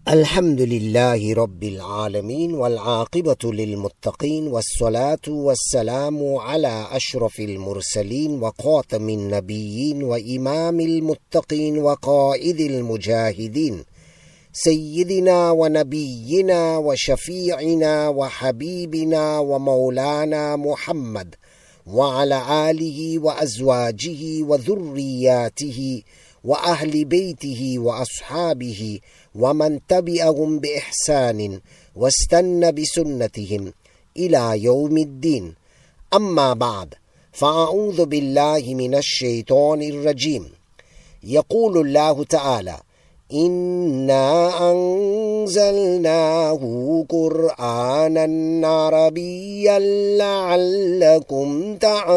الحمد لله رب العالمين والعاقبة للمتقين والصلاة والسلام على أشرف المرسلين وخاتم النبيين وإمام المتقين وقائد المجاهدين سيدنا ونبينا وشفيعنا وحبيبنا ومولانا محمد وعلى آله وأزواجه وذرياته وأهل بيته وأصحابه ومن تبعهم بإحسان واستنى بسنتهم إلى يوم الدين. أما بعد، فأعوذ بالله من الشيطان الرجيم. يقول الله تعالى: إنا أنزلناه قرآنا عربيا لعلكم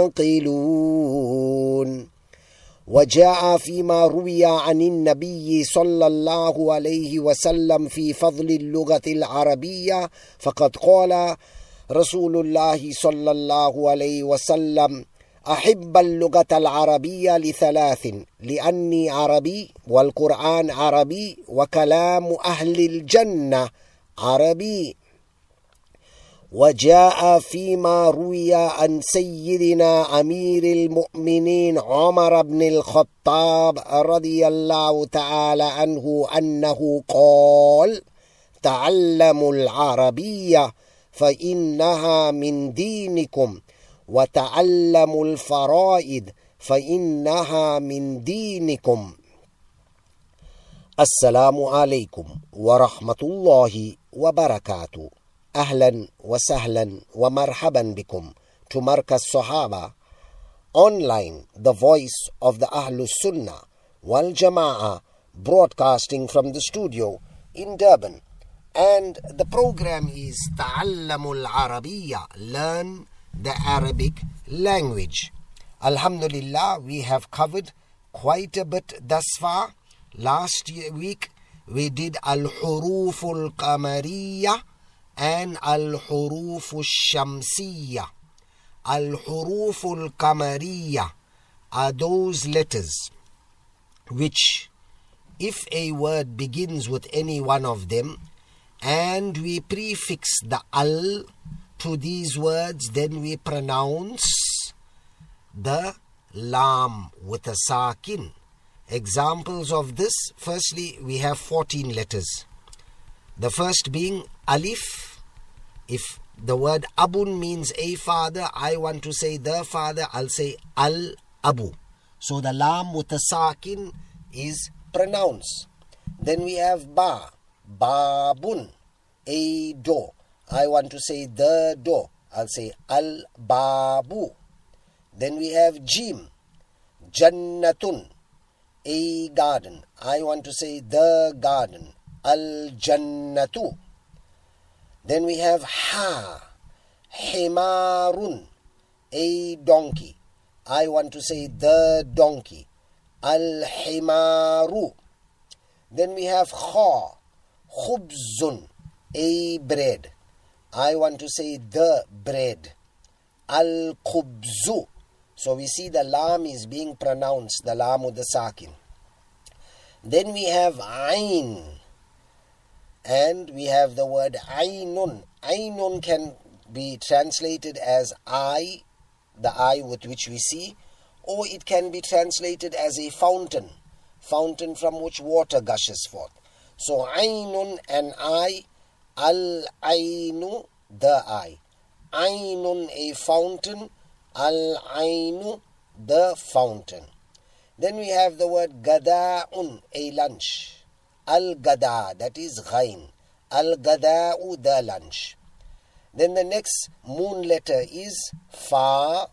تعقلون. وجاء فيما روي عن النبي صلى الله عليه وسلم في فضل اللغة العربية، فقد قال رسول الله صلى الله عليه وسلم: أحب اللغة العربية لثلاث: لأني عربي، والقرآن عربي، وكلام أهل الجنة عربي. وجاء فيما روي عن سيدنا أمير المؤمنين عمر بن الخطاب رضي الله تعالى عنه أنه قال: تعلموا العربية فإنها من دينكم، وتعلموا الفرائض فإنها من دينكم. السلام عليكم ورحمة الله وبركاته. أهلا وسهلا ومرحبا بكم to Markaz Sahaba online, the voice of the Ahlus Sunnah wal Jama'ah, broadcasting from the studio in Durban. And the program is Ta'allamul Arabiya, learn the Arabic language. Alhamdulillah, we have covered quite a bit thus far. Last week we did Al-Huruful Qamariyah and Al-Huruf Al-Shamsiyya. Al-Huruf Al-Qamariyya are those letters which, if a word begins with any one of them and we prefix the al to these words, then we pronounce the lam with a sakin. Examples of this: firstly, we have 14 letters. The first being alif. If the word abun means a father, I want to say the father, I'll say al-abu. So the lam with the sakin is pronounced. Then we have ba, babun, a door. I want to say the door, I'll say al-babu. Then we have jim, jannatun, a garden. I want to say the garden, al-jannatu. Then we have ha, himarun, a donkey. I want to say the donkey, al-himaru. Then we have kha, khubzun, a bread. I want to say the bread, al-khubzu. So we see the lam is being pronounced, the lam with the sakin. Then we have ain. And we have the word aynun. Aynun can be translated as eye, the eye with which we see, or it can be translated as a fountain, fountain from which water gushes forth. So aynun, an eye, al-aynu, the eye. Aynun, a fountain, al-aynu, the fountain. Then we have the word gada'un, a lunch. Al-Gada, that is Ghain. Al-Gada'u, the lunch. Then the next moon letter is Fa.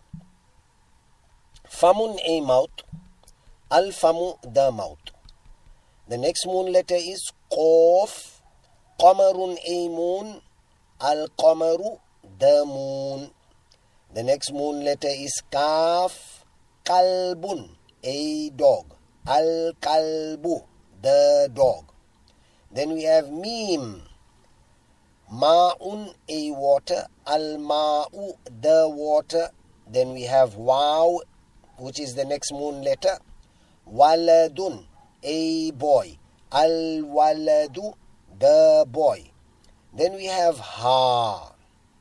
Famun, a mouth. Al-Famu, the mouth. The next moon letter is Qaf. Qamarun, a moon. Al-Qamaru, the moon. The next moon letter is Kaf. Kalbun, a dog. Al-Kalbu, the dog. Then we have Mim. Ma'un, a water. Al-Ma'u, the water. Then we have Waw, which is the next moon letter. Waladun, a boy. Al-Waladu, the boy. Then we have ha.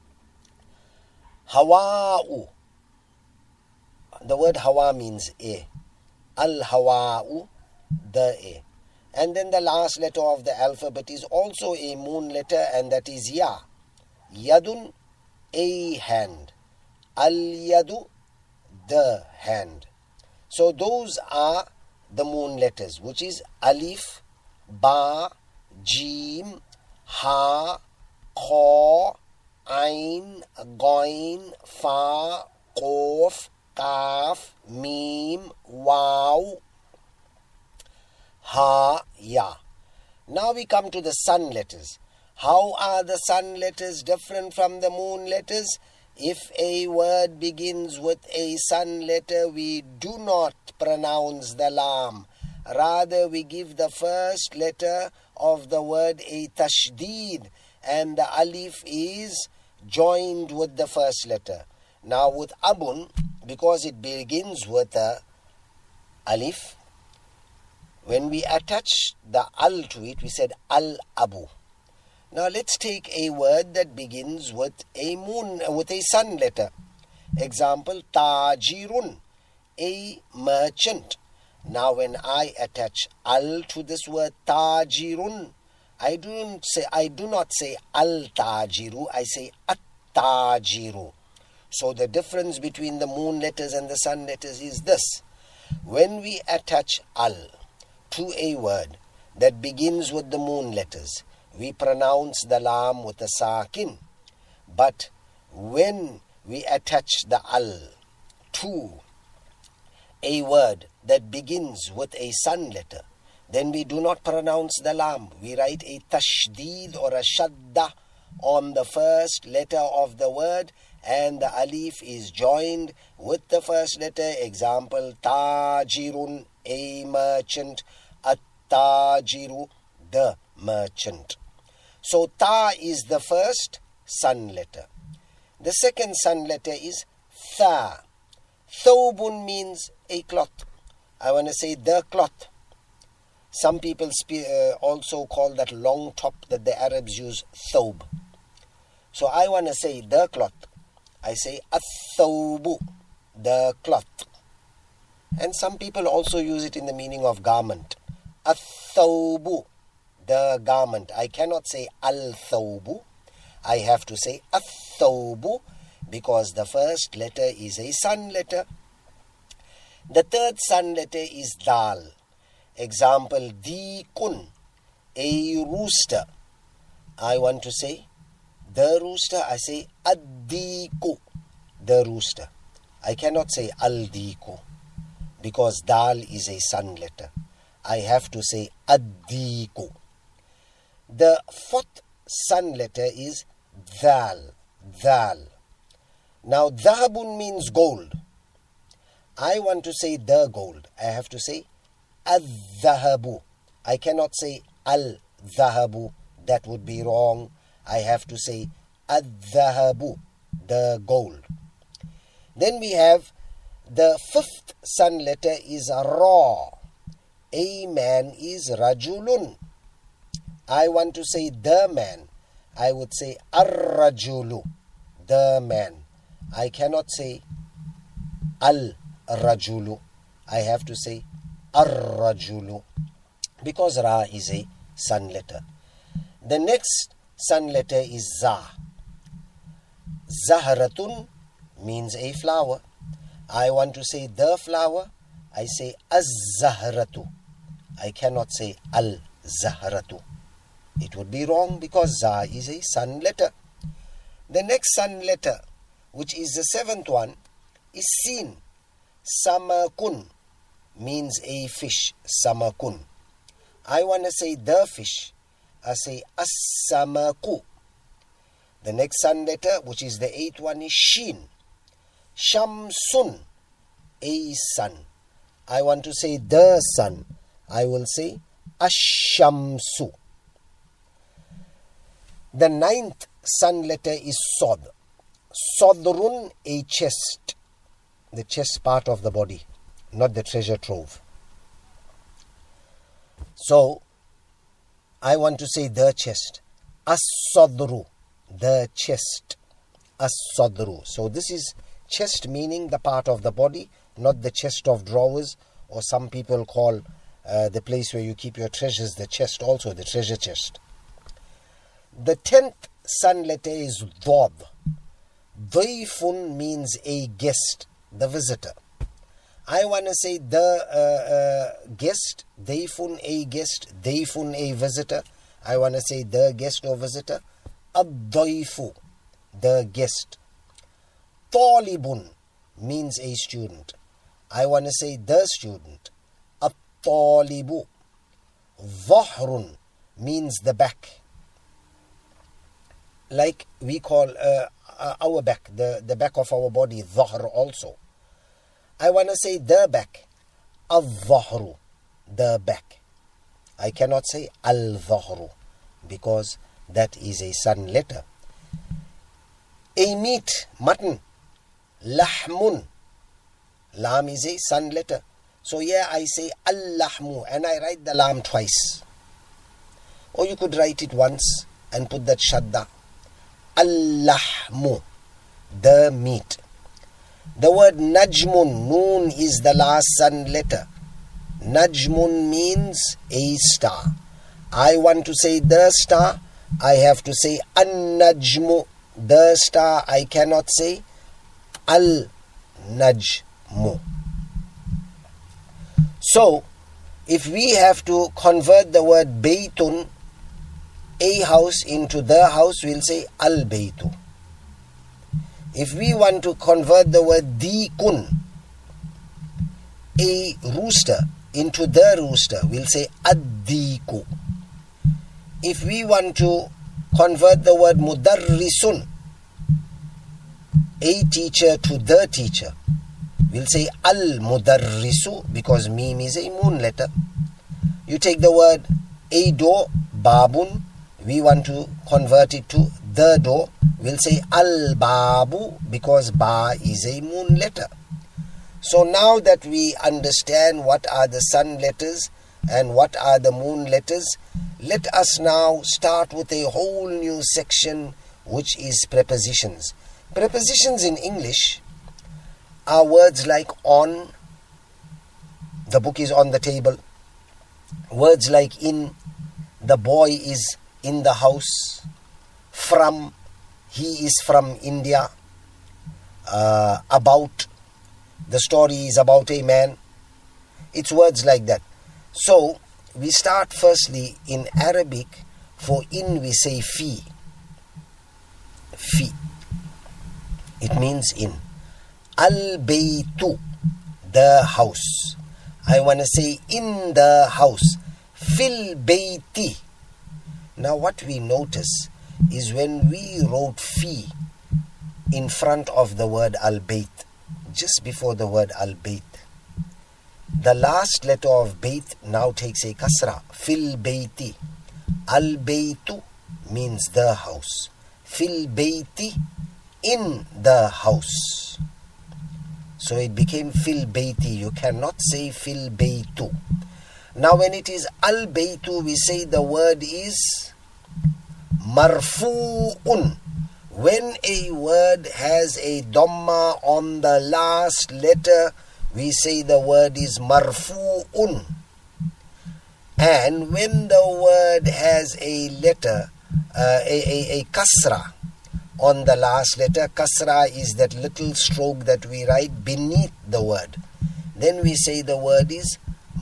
Hawa'u. The word hawa means a. Al-hawa'u, the a. And then the last letter of the alphabet is also a moon letter, and that is ya. Yadun, a hand. Al-yadu, the hand. So those are the moon letters, which is alif, ba, jim, ha, kha, ain, goin, fa, qaf, kaf, mim, waw, ha, ya. Now we come to the sun letters. How are the sun letters different from the moon letters? If a word begins with a sun letter, we do not pronounce the lam. Rather, we give the first letter of the word a tashdeed, and the alif is joined with the first letter. Now with abun, because it begins with a alif, when we attach the al to it, we said al-abu. Now let's take a word that begins with a sun letter. Example, tajirun, a merchant. Now when I attach al to this word tajirun, I do not say al-tajiru, I say at-tajiru. So the difference between the moon letters and the sun letters is this. When we attach al to a word that begins with the moon letters, we pronounce the lam with a sakin. But when we attach the al to a word that begins with a sun letter, then we do not pronounce the lam. We write a tashdeed or a shadda on the first letter of the word, and the alif is joined with the first letter. Example, tajirun, a merchant, at-tajiru, the merchant. So ta is the first sun letter. The second sun letter is tha. Thawbun means a cloth. I want to say the cloth. Some people also call that long top that the Arabs use thawb. So I want to say the cloth. I say athawbu, the cloth. And some people also use it in the meaning of garment. Athawbu, the garment. I cannot say al-thawbu. I have to say athawbu because the first letter is a sun letter. The third sun letter is dal. Example, deekun, a rooster. I want to say the rooster. I say ad-deeku, the rooster. I cannot say al-deeku because dal is a sun letter. I have to say ad-deeku. The fourth sun letter is dhal, dhal. Now, dhahabun means gold. I want to say the gold. I have to say al-dhahabu. I cannot say al-dhahabu. That would be wrong. I have to say al-dhahabu, the gold. Then we have the fifth sun letter is ra. A man is rajulun. I want to say the man. I would say ar-rajulu, the man. I cannot say al-rajulu. I have to say ar-rajulu because ra is a sun letter. The next sun letter is za. Zahratun means a flower. I want to say the flower. I say az-zahratu. I cannot say al-zahratu. It would be wrong because za is a sun letter. The next sun letter, which is the seventh one, is sin. Samakun means a fish. Samakun. I want to say the fish. I say as-samaku. The next sun letter, which is the eighth one, is shin. Shamsun, a sun. I want to say the sun. I will say ash-shamsu. The ninth sun letter is sod. Sodrun, a chest. The chest part of the body, not the treasure trove. So, I want to say the chest. As-sadru, the chest. As-sadru. So this is chest meaning the part of the body, not the chest of drawers, or some people call the place where you keep your treasures the chest also, the treasure chest. The 10th sun letter is Dhad. Dhaifun means a guest, the visitor. I want to say the guest, Dhaifun a guest, Dhaifun a visitor. I want to say the guest or visitor. Ad-Dhaifu, the guest. Talibun means a student. I want to say the student. At-Talibu. Dhahrun means the back. Like we call our back, the back of our body, dhahr also. I want to say the back. Al-dhahru, the back. I cannot say al-dhahru because that is a sun letter. A meat, mutton. Lahmun. Lam is a sun letter. So here I say al-lahmu and I write the lam twice. Or you could write it once and put that shadda. Al-lahmu, the meat. The word najmun, noon is the last sun letter. Najmun means a star. I want to say the star. I have to say an-najmu, the star. I cannot say al-najmu. So, if we have to convert the word baytun, a house, into the house, we'll say al-baytu. If we want to convert the word dikun, a rooster, into the rooster, we'll say ad-diku. If we want to convert the word mudarrisun, a teacher, to the teacher, we'll say al-mudarrisu because mim is a moon letter. You take the word a door, babun, we want to convert it to the door, we'll say al-babu because ba is a moon letter. So now that we understand what are the sun letters and what are the moon letters, let us now start with a whole new section which is prepositions. Prepositions in English are words like on, the book is on the table. Words like in, the boy is in the house. From, he is from India. About, the story is about a man. It's words like that. So, we start firstly in Arabic. For in we say fi. Fi. It means in. Al-baytu, the house. I want to say in the house. Fil bayti. Now what we notice is when we wrote fi in front of the word al-bayt, just before the word al-bayt, the last letter of bayt now takes a kasra. Fil bayti. Al-baytu means the house. Fil bayti, in the house. So it became fil bayti. You cannot say fil baytu. Now when it is al-baytu, we say the word is marfu'un. When a word has a dhamma on the last letter, we say the word is marfu'un. And when the word has a letter, a kasra on the last letter, kasra is that little stroke that we write beneath the word, then we say the word is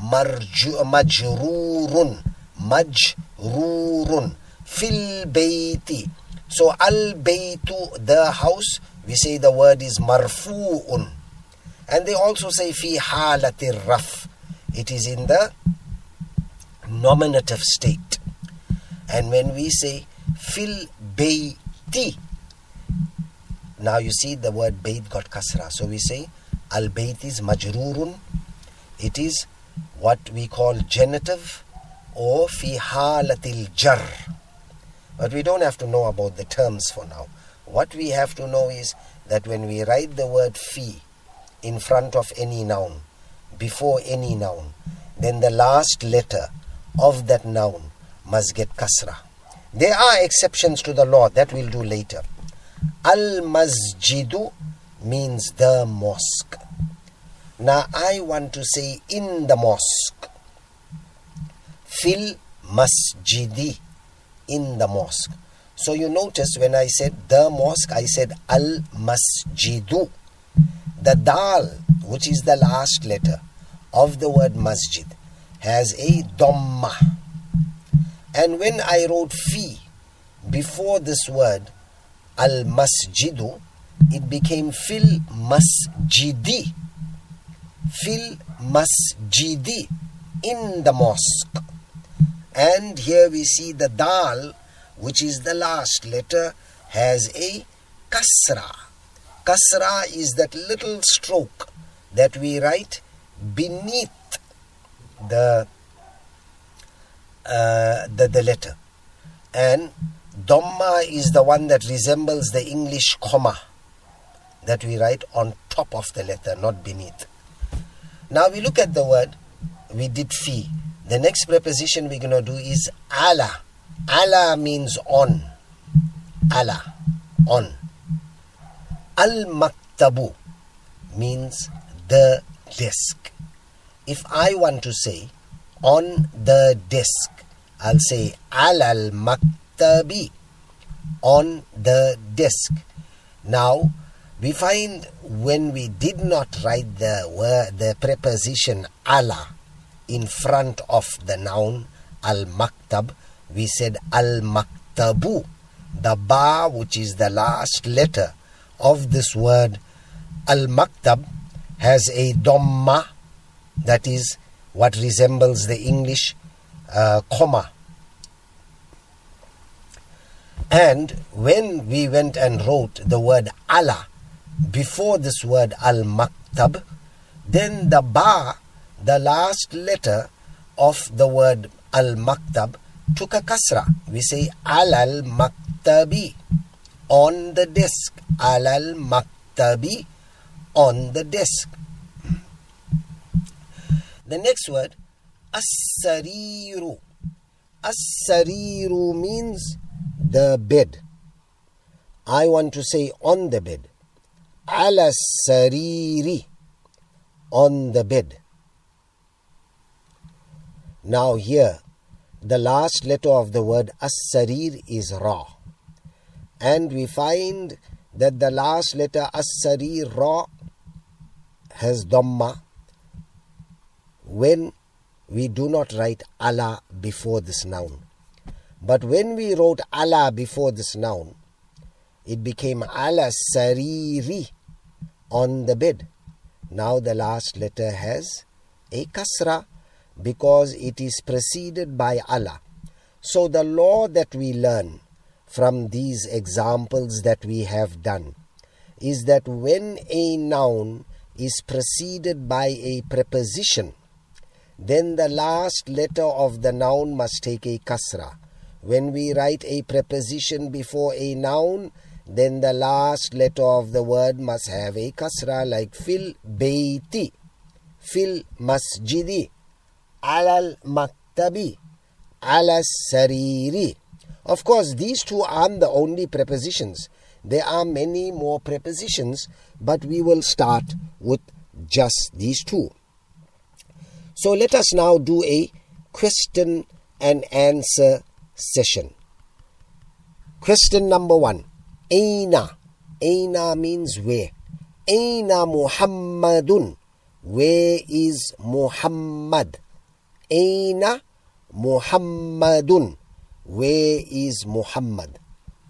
majrurun. Majrurun. Fil bayti. So al-baytu, the house, we say the word is marfu'un. And they also say fi halatir raf. It is in the nominative state. And when we say fil bayti, now you see the word bayt got kasra. So we say al-bayt is majrurun. It is what we call genitive or fi halatil jar. But we don't have to know about the terms for now. What we have to know is that when we write the word fi in front of any noun, before any noun, then the last letter of that noun must get kasra. There are exceptions to the law that we'll do later. Al-masjidu means the mosque. Now I want to say in the mosque. Fil masjidi, in the mosque. So you notice when I said the mosque, I said al-masjidu. The dal, which is the last letter of the word masjid, has a dhamma. And when I wrote fi before this word al-masjidu, it became fil masjidi. Fil masjidi, in the mosque. And here we see the dal, which is the last letter, has a kasra. Kasra is that little stroke that we write beneath the letter. And dhamma is the one that resembles the English comma that we write on top of the letter, not beneath. Now we look at the word, we did fi. The next preposition we're going to do is ala. Ala means on. Ala, on. Al-maktabu means the desk. If I want to say on the desk, I'll say al-maktabi, on the desk. Now, we find when we did not write the preposition ala in front of the noun al-maktab, we said al-maktabu. The ba, which is the last letter of this word al-maktab, has a dhamma, that is what resembles the English comma. And when we went and wrote the word ala before this word al-maktab, then the ba, the last letter of the word al-maktab, took a kasra. We say al-maktabi, on the desk. Al-maktabi, on the desk. The next word, as-sariru. As-sariru means the bed. I want to say on the bed. Ala-sariri, on the bed. Now here, the last letter of the word as-sarir is ra. And we find that the last letter as-sarir ra has dhamma when we do not write ala before this noun. But when we wrote ala before this noun, it became ala-sariri, on the bed. Now the last letter has a kasra because it is preceded by ala. So the law that we learn from these examples that we have done is that when a noun is preceded by a preposition, then the last letter of the noun must take a kasra. When we write a preposition before a noun, then the last letter of the word must have a kasra, like fil bayti, fil masjidi, alal maktabi, ala sariri. Of course, these two aren't the only prepositions. There are many more prepositions, but we will start with just these two. So let us now do a question and answer session. Question number 1. Aina. Aina means where. Aina Muhammadun. Where is Muhammad? Aina Muhammadun. Where is Muhammad?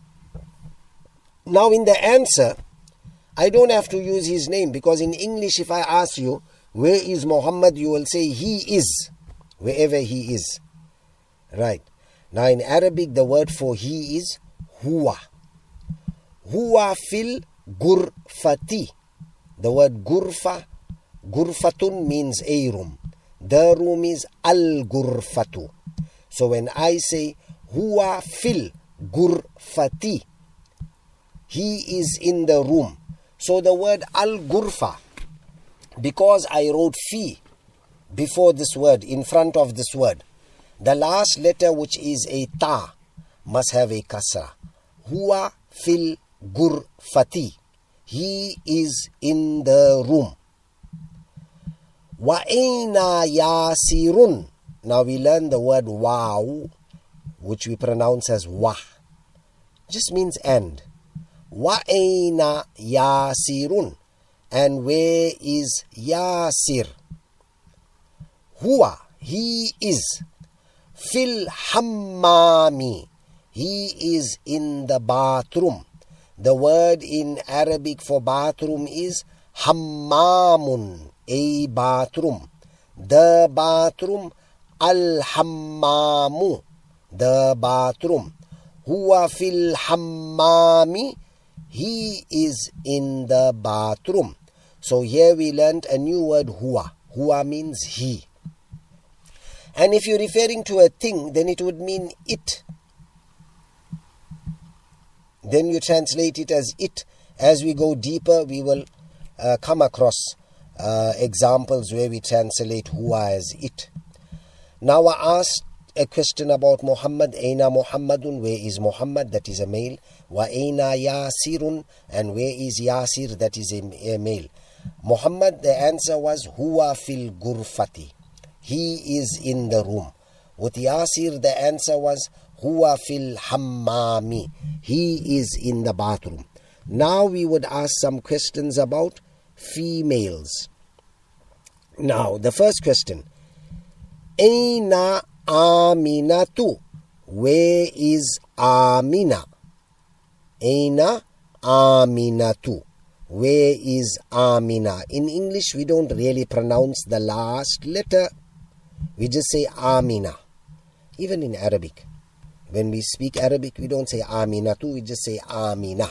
Now in the answer, I don't have to use his name, because in English if I ask you, where is Muhammad, you will say he is, wherever he is. Right. Now in Arabic, the word for he is huwa. Huwa fil gurfati. The word gurfa, gurfatun means a room. The room is al-gurfatu. So when I say huwa fil gurfati, he is in the room. So the word al-gurfa, because I wrote fi before this word, in front of this word, The last letter, which is a ta, must have a kasra. Huwa fil gurfati. He is in the room. Wa aina yasirun. Now we learn the word wow, which we pronounce as wa. Just means and. Wa aina yasirun. And where is Yasir? Huwa, he is. Fil hammami. He is in the bathroom. The word in Arabic for bathroom is hammamun, a bathroom. The bathroom, al-hammamu, the bathroom. Huwa fil hammami, he is in the bathroom. So here we learned a new word, huwa. Huwa means he. And if you're referring to a thing, then it would mean it. Then you translate it as it. As we go deeper, we will come across examples where we translate huwa as it. Now I asked a question about Muhammad. Aina Muhammadun, where is Muhammad? That is a male. Wa aina Yasirun, and where is Yasir? That is a male. Muhammad, the answer was huwa fil gurfati. He is in the room. With Yasir, the answer was huwa fil hammami. He is in the bathroom. Now we would ask some questions about females. Now, the first question. Aina Aminatu. Where is Amina? Aina Aminatu. Where is Amina? In English, we don't really pronounce the last letter. We just say Amina. Even in Arabic. When we speak Arabic, we don't say Aminatu, we just say Amina.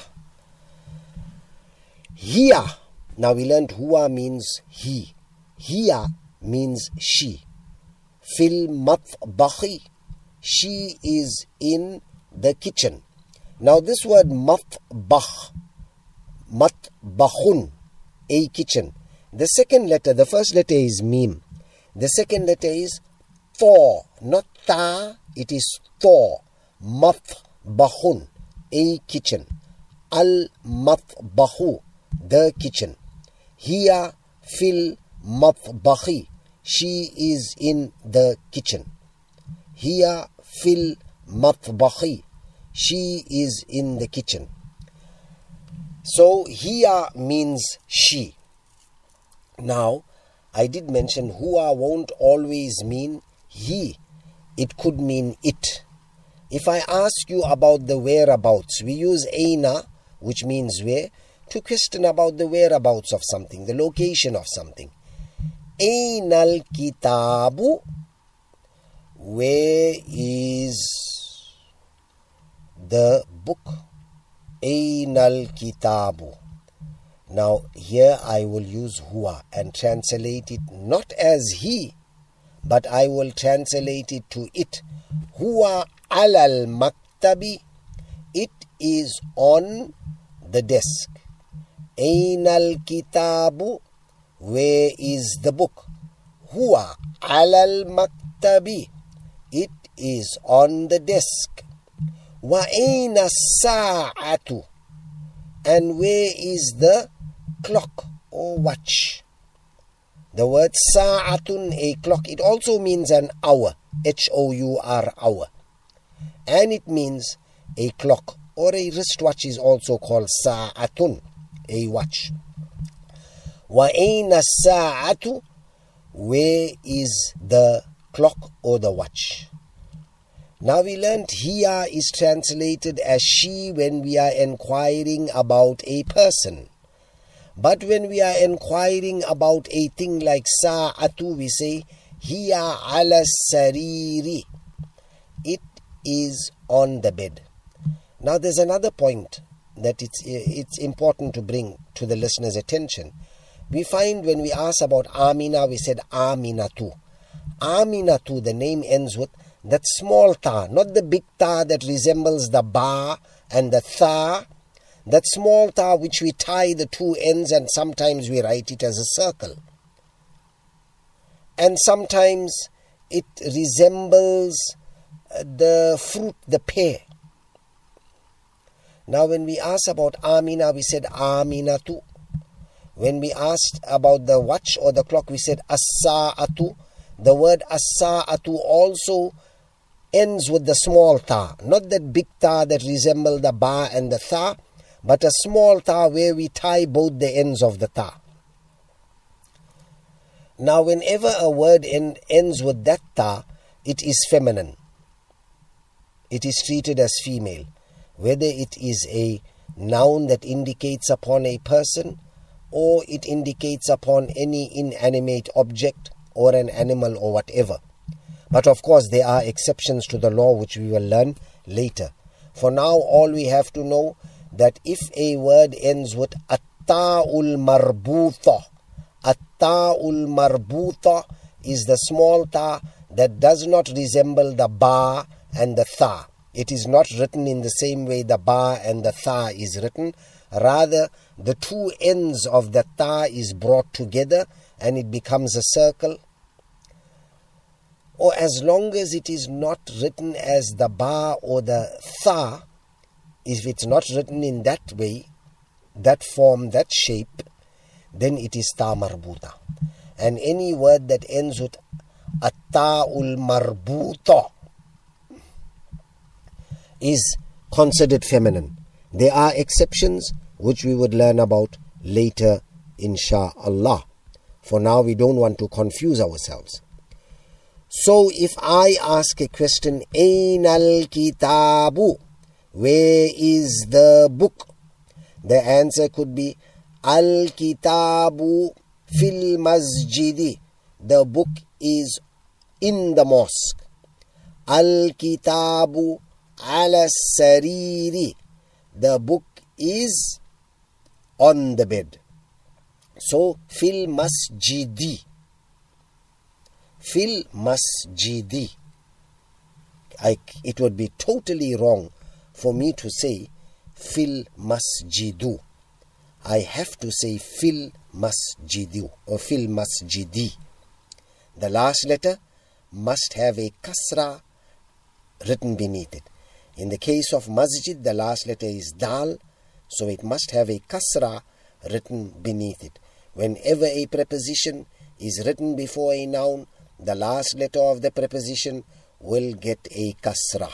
Hiya. Now we learned huwa means he. Hiya means she. Fil matbakhi. She is in the kitchen. Now this word matbakh, matbakhun, a kitchen. The second letter, the first letter is mim. The second letter is tha, not ta, it is tha. Matbakhun, a kitchen. Al-matbakhu, the kitchen. Hiya fil matbakhi. She is in the kitchen. Hiya fil matbakhi. She is in the kitchen. So, hiya means she. Now, I did mention huwa won't always mean he. It could mean it. If I ask you about the whereabouts, we use aina, which means where, to question about the whereabouts of something, the location of something. Aina al-kitabu. Where is the book? Aina al-kitabu. Now here I will use huwa and translate it not as he, but I will translate it to it. Huwa alal maktabi. It is on the desk. Aina al-kitabu. Where is the book? Huwa alal maktabi. It is on the desk. Wa aina sa'atu. And where is the clock or watch? The word sa'atun, a clock, it also means an hour. H-O-U-R, hour. And it means a clock, or a wristwatch is also called sa'atun, a watch. Wa aina sa'atu. Where is the clock or the watch? Now we learned hiya is translated as she when we are inquiring about a person. But when we are inquiring about a thing like sa'atu, we say hiya ala sariri. It is on the bed. Now there's another point that it's important to bring to the listener's attention. We find when we ask about Amina, we said Aminatu. Aminatu, the name ends with that small ta, not the big ta that resembles the ba and the tha. That small ta which we tie the two ends and sometimes we write it as a circle. And sometimes it resembles the fruit, the pear. Now when we asked about Amina, we said Aminatu. When we asked about the watch or the clock, we said As-Sa'atu. The word As-Sa'atu also ends with the small ta. Not that big ta that resemble the ba and the tha, but a small ta where we tie both the ends of the ta. Now whenever a word ends with that ta, it is feminine. It is treated as female. Whether it is a noun that indicates upon a person, or it indicates upon any inanimate object or an animal or whatever. But of course there are exceptions to the law which we will learn later. For now all we have to know that if a word ends with at-ta'ul marbuta, at-ta'ul marbuta is the small ta that does not resemble the ba and the tha. It is not written in the same way the ba and the tha is written. Rather, the two ends of the ta is brought together and it becomes a circle. Or as long as it is not written as the ba or the tha, if it's not written in that way, that form, that shape, then it is ta marbuta. And any word that ends with at-ta'ul marbuta is considered feminine. There are exceptions which we would learn about later, insha'Allah. For now we don't want to confuse ourselves. So if I ask a question, Aynal kitabu, where is the book? The answer could be Al kitabu fil masjidi. The book is in the mosque. Al kitabu ala sariri. The book is on the bed. So fil masjidi. Fil masjidi. It would be totally wrong for me to say fil masjidu. I have to say fil masjidu or fil masjidi. The last letter must have a kasra written beneath it. In the case of masjid, the last letter is dal, so it must have a kasra written beneath it. Whenever a preposition is written before a noun, the last letter of the preposition will get a kasra.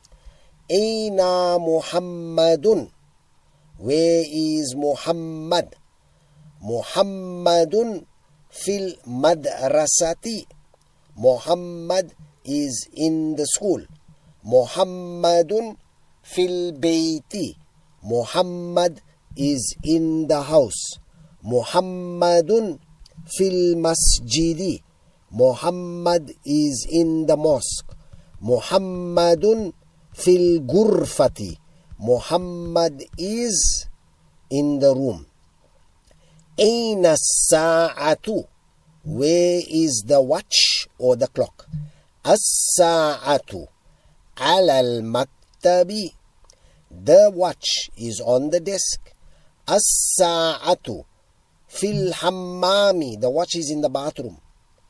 Aina Muhammadun. Where is Muhammad? Muhammadun fil madrasati. Muhammad is in the school. Muhammadun fil bayti. Muhammad is in the house. Muhammadun fil masjidi. Muhammad is in the mosque. Muhammadun fil gurfati. Muhammad is in the room. Aina sa'atu. Where is the watch or the clock? As-sa'atu ala al-maktabi. The watch is on the desk. As-sa'atu fil hammami. The watch is in the bathroom.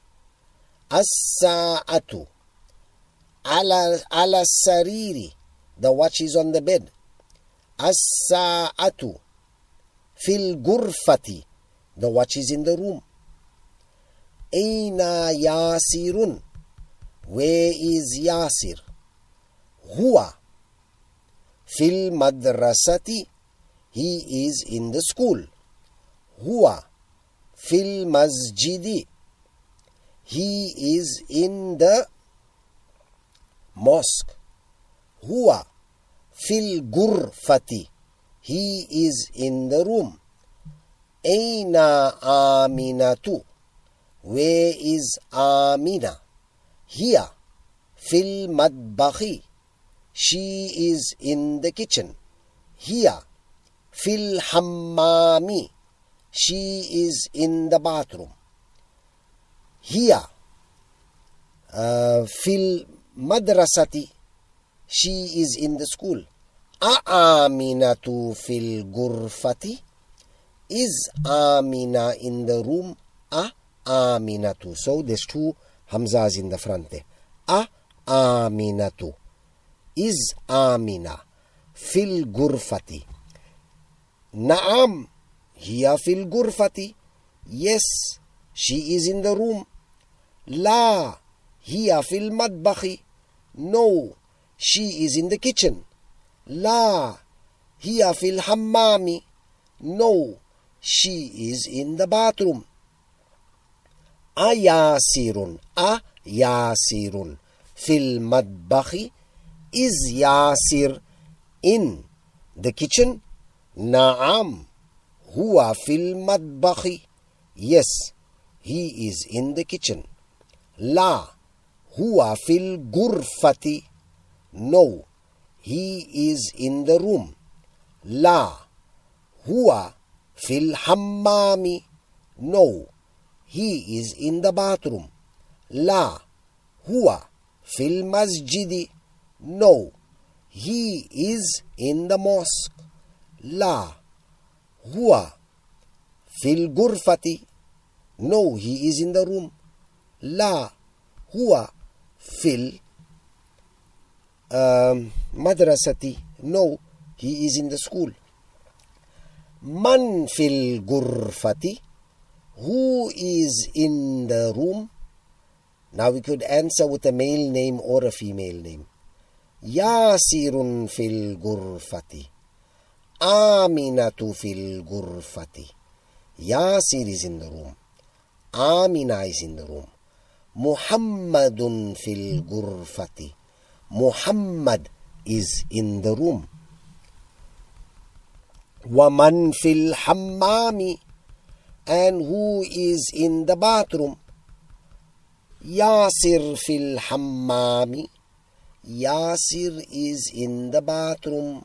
As-sa'atu ala sariri. The watch is on the bed. As-sa'atu fil gurfati. The watch is in the room. Aina Yasirun. Where is Yasir? Huwa fil madrasati. He is in the school. Huwa fil masjidi. He is in the mosque. Huwa fil gurfati. He is in the room. Aina Aminatu. Where is Amina? Here. Fil madbakhi. She is in the kitchen. Here. Fil hammami. She is in the bathroom. Here. Fil madrasati. She is in the school. Aminatu fil gurfati. Is Amina in the room? Aminatu. So there's two Hamza is in the front there. Aminatu. Is Amina fil gurfati? Naam, hiya fil gurfati. Yes, she is in the room. La, hiya fil madbakhi. No, she is in the kitchen. La, hiya fil hammami. No, she is in the bathroom. Ayasirun. Ayasirun fil madbakhi. Is Yasir in the kitchen? Naam, huwa fil madbakhi. Yes, he is in the kitchen. La, huwa fil gurfati. No, he is in the room. La, huwa fil hammami. No, he is in the bathroom. La, huwa fil masjidi. No, he is in the mosque. La, huwa fil gurfati. No, he is in the room. La, huwa fil madrasati. No, he is in the school. Man fil gurfati. Who is in the room? Now we could answer with a male name or a female name. Yasirun fil gurfati. Aminatu fil gurfati. Yasir is in the room. Amina is in the room. Muhammadun fil gurfati. Muhammad is in the room. Waman fil hammami. And who is in the bathroom? Yasir fil hammami. Yasir is in the bathroom.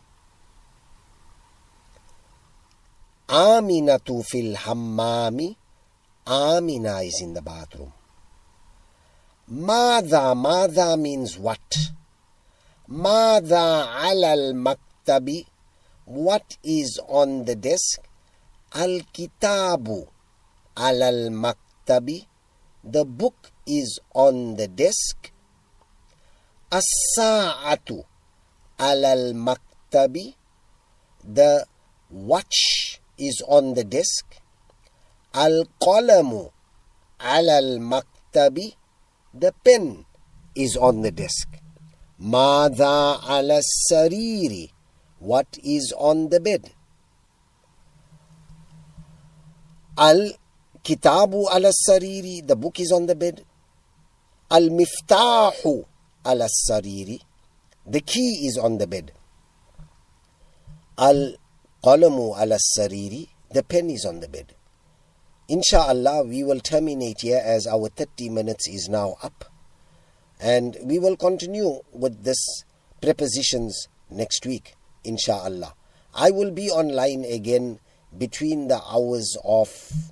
Aminatu fil hammami. Amina is in the bathroom. Madha means what? Madha alal maktabi. What is on the desk? Al-kitabu alal maktabi. The book is on the desk. As-sa'atu alal maktabi. The watch is on the desk. Al-qalamu alal maktabi. The pen is on the desk. Madha ala sariri. What is on the bed? Al-kitabu ala sariri. The book is on the bed. Al-miftahu ala sariri. The key is on the bed. Al-qalamu ala sariri. The pen is on the bed. Insha'Allah, we will terminate here as our 30 minutes is now up. And we will continue with this prepositions next week, Insha'Allah. I will be online again between the hours of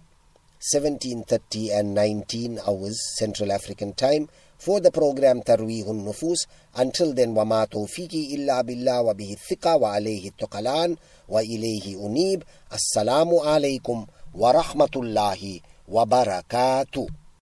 17:30 and 19 hours Central African Time for the program Tarweehun Nufus. Until then, وَمَا تَوْفِيقِي إِلَّا بِاللَّهِ وَبِهِ الثِّقَةُ وَعَلَيْهِ التَّوَكُّلُ وَإِلَيْهِ أُنِيبُ. السلام عليكم ورحمة الله وبركاته.